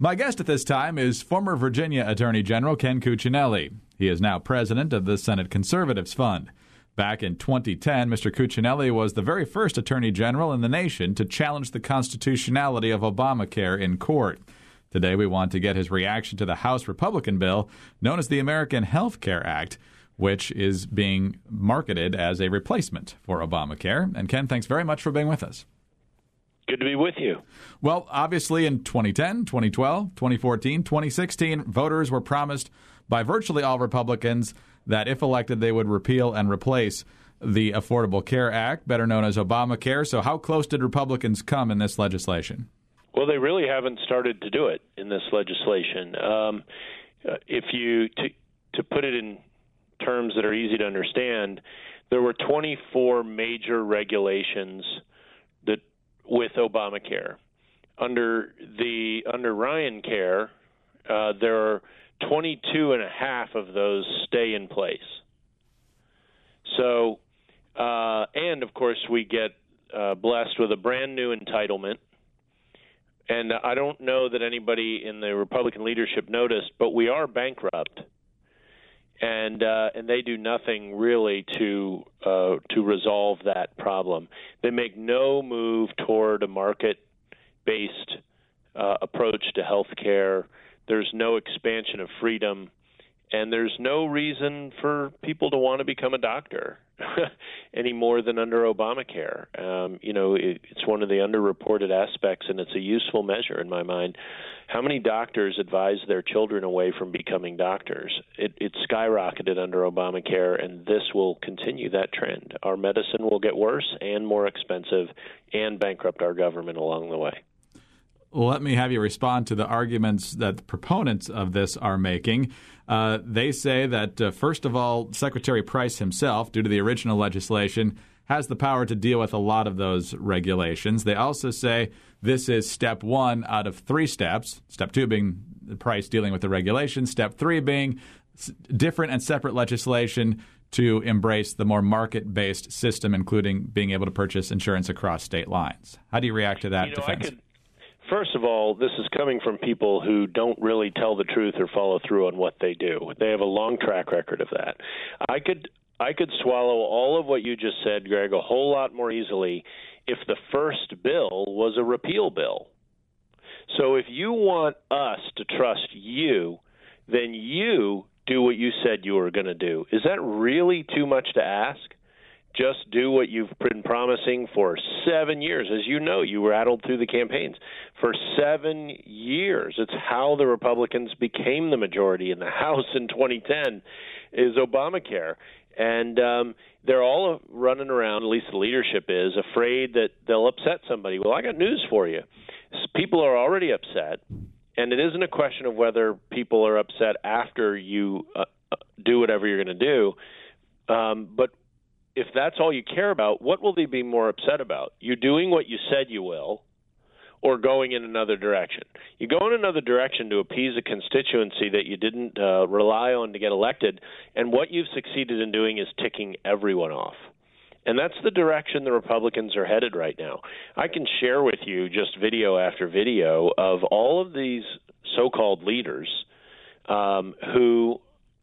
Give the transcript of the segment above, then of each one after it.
My guest at this time is former Virginia Attorney General Ken Cuccinelli. He is now president of the Senate Conservatives Fund. Back in 2010, Mr. Cuccinelli was the very first Attorney General in the nation to challenge the constitutionality of Obamacare in court. Today, we want to get his reaction to the House Republican bill known as the American Health Care Act, which is being marketed as a replacement for Obamacare. And Ken, thanks very much for being with us. Good to be with you. Well, obviously in 2010, 2012, 2014, 2016, voters were promised by virtually all Republicans that if elected, they would repeal and replace the Affordable Care Act, better known as Obamacare. So how close did Republicans come in this legislation? Well, they really haven't started to do it in this legislation. If you to put it in terms that are easy to understand, there were 24 major regulations that with Obamacare. Under Ryan Care, there are 22 and a half of those stay in place. So, and of course, we get blessed with a brand new entitlement. And I don't know that anybody in the Republican leadership noticed, but we are bankrupt, and they do nothing really to resolve that problem. They make no move toward a market-based approach to health care. There's no expansion of freedom, and there's no reason for people to want to become a doctor any more than under Obamacare. It's one of the underreported aspects, and it's a useful measure in my mind. How many doctors advise their children away from becoming doctors? It skyrocketed under Obamacare, and this will continue that trend. Our medicine will get worse and more expensive and bankrupt our government along the way. Well, let me have you respond to the arguments that the proponents of this are making. They say that, first of all, Secretary Price himself, due to the original legislation, has the power to deal with a lot of those regulations. They also say this is step one out of three steps, step two being the Price dealing with the regulations, step three being different and separate legislation to embrace the more market-based system, including being able to purchase insurance across state lines. How do you react to that defense? First of all, this is coming from people who don't really tell the truth or follow through on what they do. They have a long track record of that. I could swallow all of what you just said, Greg, a whole lot more easily if the first bill was a repeal bill. So if you want us to trust you, then you do what you said you were going to do. Is that really too much to ask? Just do what you've been promising for 7 years. As you know, you rattled through the campaigns. For 7 years, it's how the Republicans became the majority in the House in 2010, is Obamacare. And they're all running around, at least the leadership is, afraid that they'll upset somebody. Well, I got news for you. People are already upset, and it isn't a question of whether people are upset after you do whatever you're going to do, but if that's all you care about, what will they be more upset about? You doing what you said you will, or going in another direction? You go in another direction to appease a constituency that you didn't rely on to get elected, and what you've succeeded in doing is ticking everyone off. And that's the direction the Republicans are headed right now. I can share with you just video after video of all of these so-called leaders who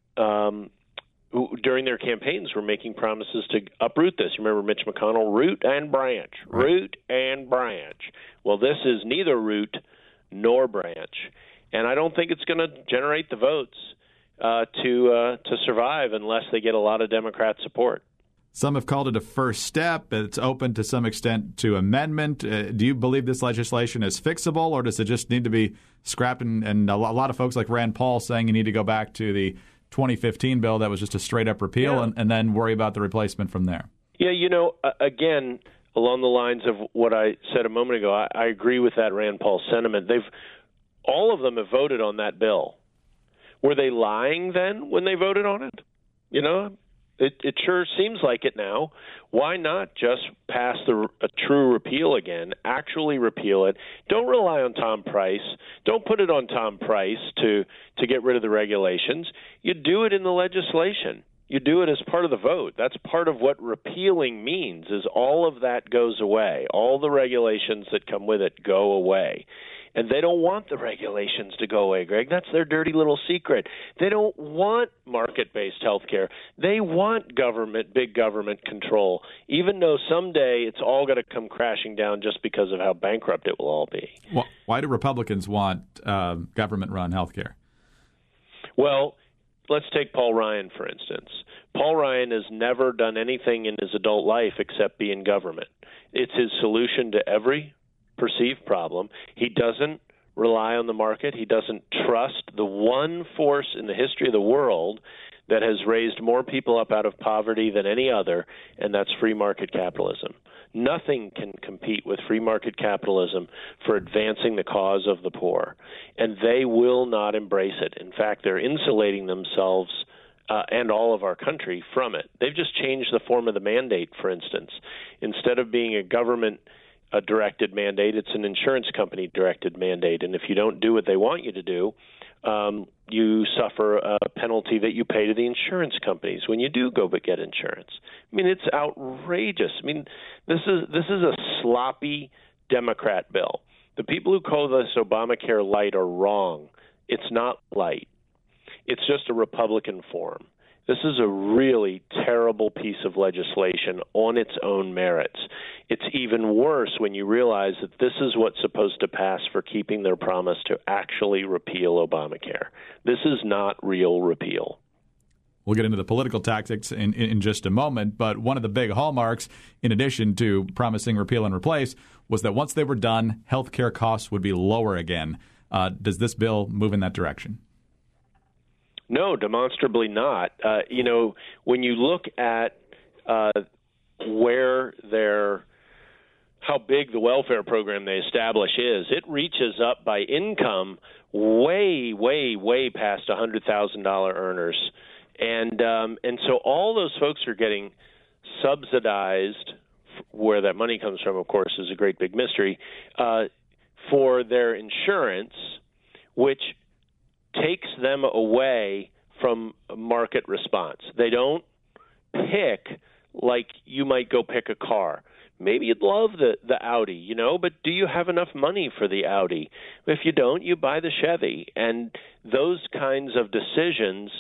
during their campaigns were making promises to uproot this. You remember Mitch McConnell, root and branch, right. Root and branch. Well, this is neither root nor branch, and I don't think it's going to generate the votes to survive unless they get a lot of Democrat support. Some have called it a first step. It's open to some extent to amendment. Do you believe this legislation is fixable, or does it just need to be scrapped? And a lot of folks like Rand Paul saying you need to go back to the 2015 bill that was just a straight-up repeal and then worry about the replacement from there. Yeah, again, along the lines of what I said a moment ago, I agree with that Rand Paul sentiment. All of them have voted on that bill. Were they lying then when they voted on it? It sure seems like it now. Why not just pass a true repeal again, actually repeal it? Don't rely on Tom Price. Don't put it on Tom Price to get rid of the regulations. You do it in the legislation. You do it as part of the vote. That's part of what repealing means, is all of that goes away. All the regulations that come with it go away. And they don't want the regulations to go away, Greg. That's their dirty little secret. They don't want market-based health care. They want big government control, even though someday it's all going to come crashing down just because of how bankrupt it will all be. Why do Republicans want government-run health care? Well, let's take Paul Ryan, for instance. Paul Ryan has never done anything in his adult life except be in government. It's his solution to every perceived problem. He doesn't rely on the market. He doesn't trust the one force in the history of the world that has raised more people up out of poverty than any other, and that's free market capitalism. Nothing can compete with free market capitalism for advancing the cause of the poor, and they will not embrace it. In fact, they're insulating themselves and all of our country from it. They've just changed the form of the mandate, for instance. Instead of being a government-directed mandate, it's an insurance company-directed mandate, and if you don't do what they want you to do, you suffer a penalty that you pay to the insurance companies when you do go but get insurance. I mean, it's outrageous. I mean, this is a sloppy Democrat bill. The people who call this Obamacare light are wrong. It's not light. It's just a Republican form. This is a really terrible piece of legislation on its own merits. It's even worse when you realize that this is what's supposed to pass for keeping their promise to actually repeal Obamacare. This is not real repeal. We'll get into the political tactics in just a moment, but one of the big hallmarks, in addition to promising repeal and replace, was that once they were done, health care costs would be lower again. Does this bill move in that direction? No, demonstrably not. When you look at how big the welfare program they establish is, it reaches up by income way, way, way past $100,000 earners. And so all those folks are getting subsidized. Where that money comes from, of course, is a great big mystery, for their insurance, which takes them away from market response. They don't pick like you might go pick a car. Maybe you'd love the Audi, but do you have enough money for the Audi? If you don't, you buy the Chevy. And those kinds of decisions,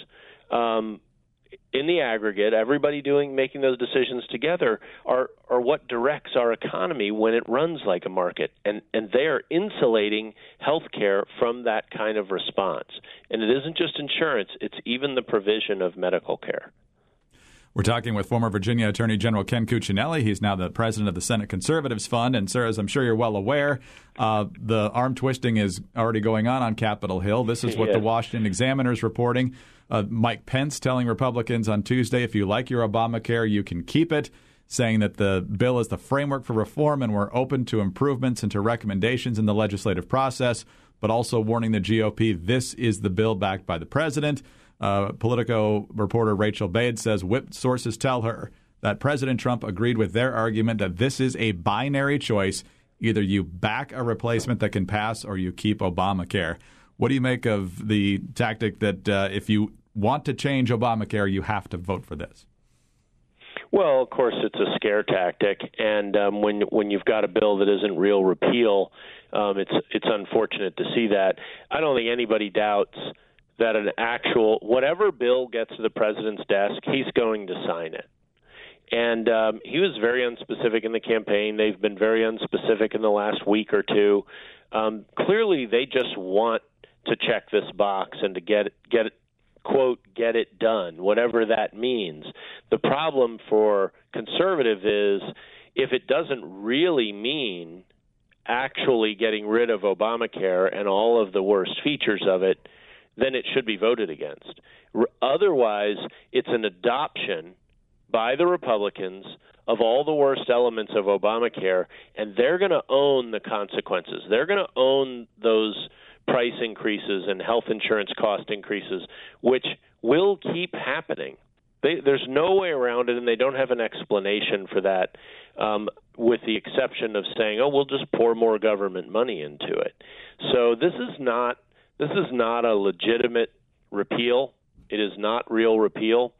in the aggregate, everybody making those decisions together are what directs our economy when it runs like a market. And they are insulating healthcare from that kind of response. And it isn't just insurance, it's even the provision of medical care. We're talking with former Virginia Attorney General Ken Cuccinelli. He's now the president of the Senate Conservatives Fund. And, sir, as I'm sure you're well aware, the arm twisting is already going on Capitol Hill. This is what the Washington Examiner is reporting. Mike Pence telling Republicans on Tuesday, if you like your Obamacare, you can keep it, saying that the bill is the framework for reform and we're open to improvements and to recommendations in the legislative process, but also warning the GOP this is the bill backed by the president. Politico reporter Rachel Bade says whipped sources tell her that President Trump agreed with their argument that this is a binary choice. Either you back a replacement that can pass or you keep Obamacare. What do you make of the tactic that if you want to change Obamacare, you have to vote for this? Well, of course, it's a scare tactic. And when you've got a bill that isn't real repeal, it's unfortunate to see that. I don't think anybody doubts that whatever bill gets to the president's desk, he's going to sign it. And he was very unspecific in the campaign. They've been very unspecific in the last week or two. Clearly, they just want to check this box and to get it done, whatever that means. The problem for conservative is if it doesn't really mean actually getting rid of Obamacare and all of the worst features of it, then it should be voted against. Otherwise, it's an adoption by the Republicans of all the worst elements of Obamacare, and they're going to own the consequences. They're going to own those price increases and health insurance cost increases, which will keep happening. There's no way around it, and they don't have an explanation for that, with the exception of saying, we'll just pour more government money into it. So this is not a legitimate repeal. It is not real repeal.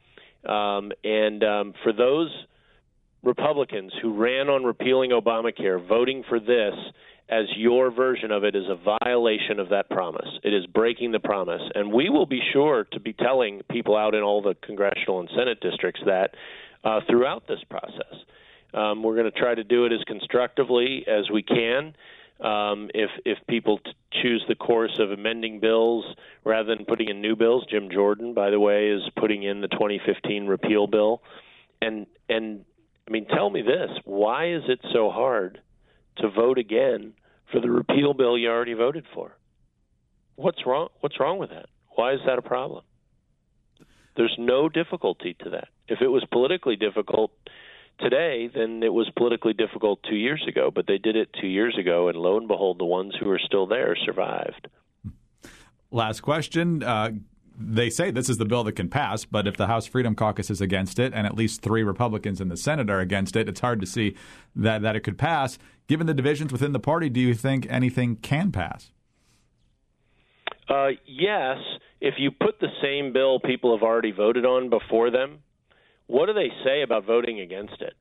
For those Republicans who ran on repealing Obamacare, voting for this as your version of it is a violation of that promise. It is breaking the promise. And we will be sure to be telling people out in all the congressional and Senate districts that throughout this process. We're going to try to do it as constructively as we can. If people choose the course of amending bills rather than putting in new bills, Jim Jordan, by the way, is putting in the 2015 repeal bill. And I mean, tell me this, why is it so hard to vote again for the repeal bill you already voted for? What's wrong? What's wrong with that? Why is that a problem? There's no difficulty to that. If it was politically difficult today, then it was politically difficult 2 years ago, but they did it 2 years ago, and lo and behold, the ones who are still there survived. Last question. They say this is the bill that can pass, but if the House Freedom Caucus is against it and at least 3 Republicans in the Senate are against it, it's hard to see that it could pass. Given the divisions within the party, do you think anything can pass? Yes. If you put the same bill people have already voted on before them, what do they say about voting against it?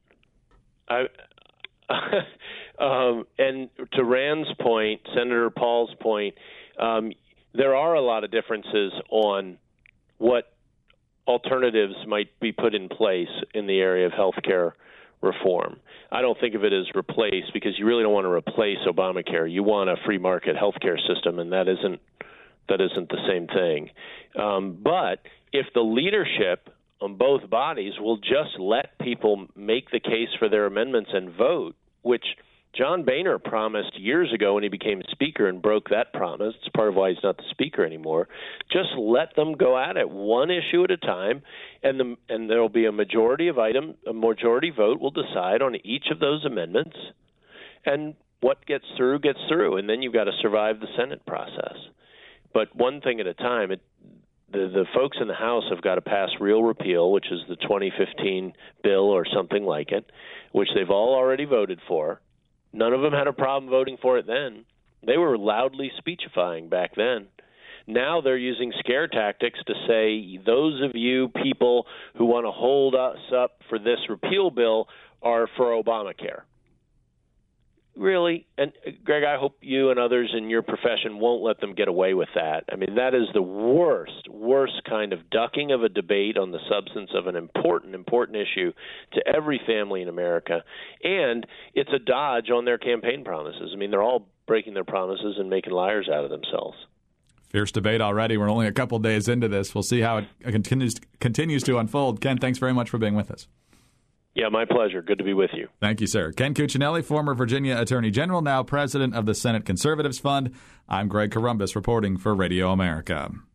And to Rand's point, Senator Paul's point, there are a lot of differences on what alternatives might be put in place in the area of health care reform. I don't think of it as replace, because you really don't want to replace Obamacare. You want a free market health care system, and that isn't the same thing. But if the leadership on both bodies will just let people make the case for their amendments and vote, which John Boehner promised years ago when he became Speaker and broke that promise. It's part of why he's not the Speaker anymore. Just let them go at it, one issue at a time, and there will be a majority vote will decide on each of those amendments, and what gets through, and then you've got to survive the Senate process. But one thing at a time. The folks in the House have got to pass real repeal, which is the 2015 bill or something like it, which they've all already voted for. None of them had a problem voting for it then. They were loudly speechifying back then. Now they're using scare tactics to say those of you people who want to hold us up for this repeal bill are for Obamacare. Really? And, Greg, I hope you and others in your profession won't let them get away with that. I mean, that is the worst kind of ducking of a debate on the substance of an important issue to every family in America. And it's a dodge on their campaign promises. I mean, they're all breaking their promises and making liars out of themselves. Fierce debate already. We're only a couple days into this. We'll see how it continues to unfold. Ken, thanks very much for being with us. Yeah, my pleasure. Good to be with you. Thank you, sir. Ken Cuccinelli, former Virginia Attorney General, now president of the Senate Conservatives Fund. I'm Greg Corombos reporting for Radio America.